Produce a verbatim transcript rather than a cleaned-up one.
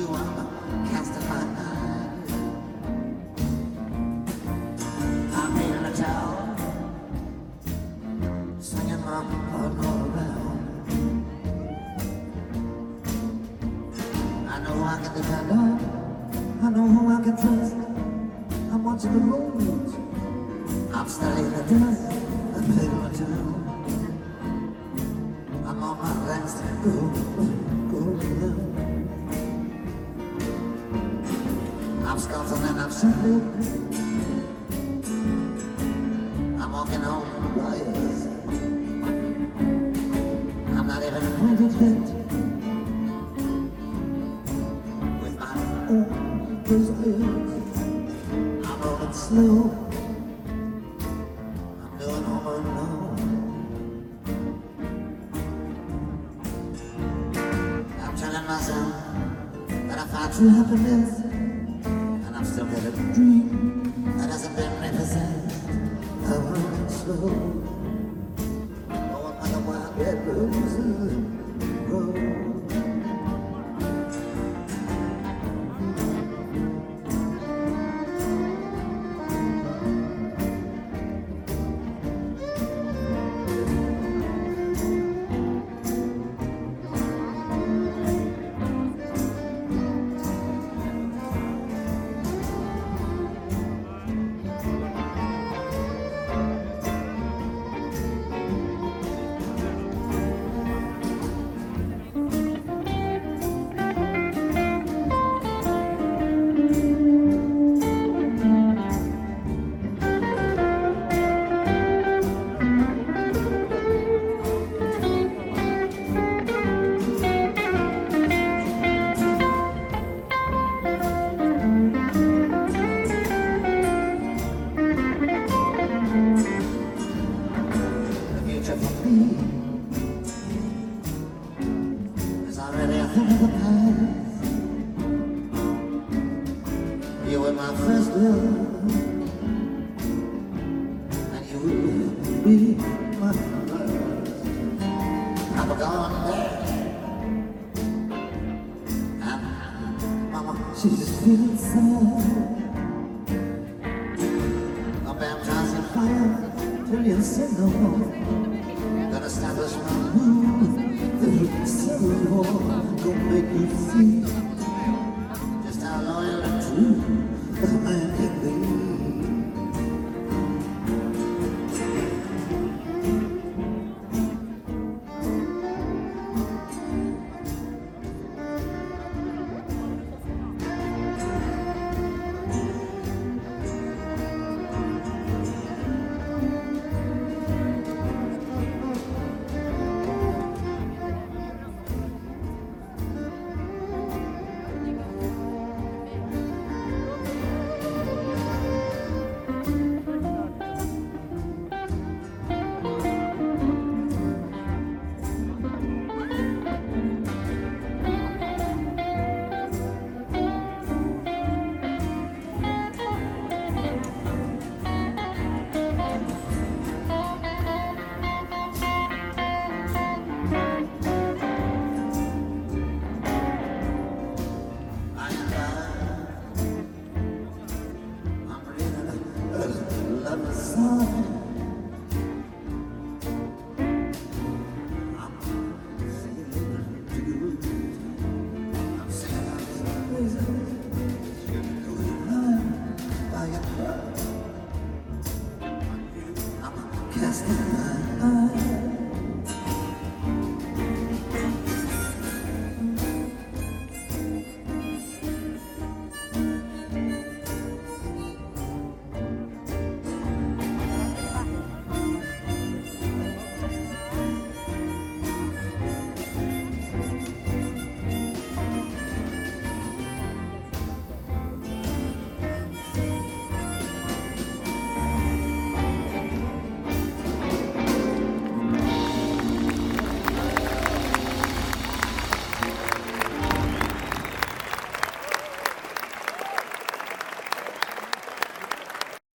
you are casting my mind. I'm in a town, swinging my heart all around. I know I can depend on, I know who I can trust. I'm watching the road, I'm studying the dust, I'm paying my time. I'm on my last go, go down. I'm scuffling and I'm simply, I'm walking on the wires. I'm not even acquainted yet with my own desires. I'm rolling slow, I'm doing home alone. I'm telling myself that I find true happiness, and I'm still living a dream that hasn't been repossessed. I'm running slow, going where the wild red roses grow. You were my first love, and you will be my last. I'm gone there, and Mama, she's feeling sad. I'm baptized in fire till you say no more. Gonna establish my rule, the civil war, gonna make you feel